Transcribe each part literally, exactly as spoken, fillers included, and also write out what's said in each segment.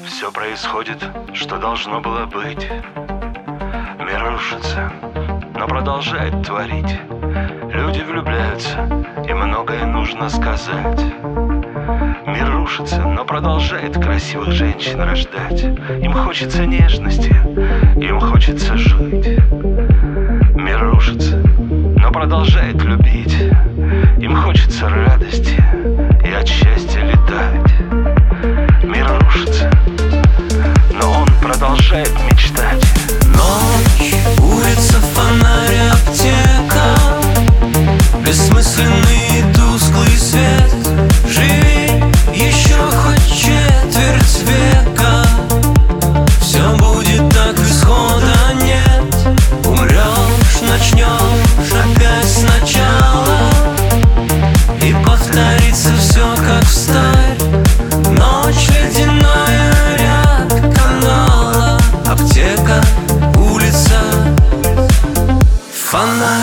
Все происходит, что должно было быть. Мир рушится, но продолжает творить. Люди влюбляются, и многое нужно сказать. Мир рушится, но продолжает красивых женщин рождать. Им хочется нежности, им хочется жить. Мир рушится, но продолжает любить. Им хочется радости и от счастья летать. Мир рушится, но он продолжает мечтать. Ночь, улица, фонарь, аптека, бессмысленный и тусклый свет. Живи еще хоть четверть века, все будет так, исхода нет. Умрешь, начнешь опять сначала, и повторится все как встарь. Ночь ледяная, ряд канала, аптека, улица, фонарь.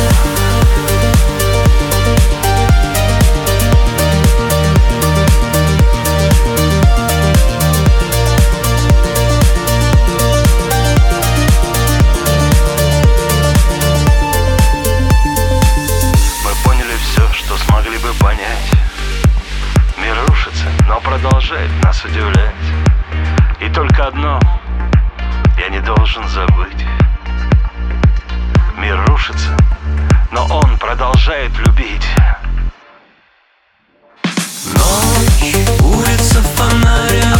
Смогли бы понять. Мир рушится, но продолжает нас удивлять. И только одно я не должен забыть. Мир рушится, но он продолжает любить. Ночь, улица, фонарь,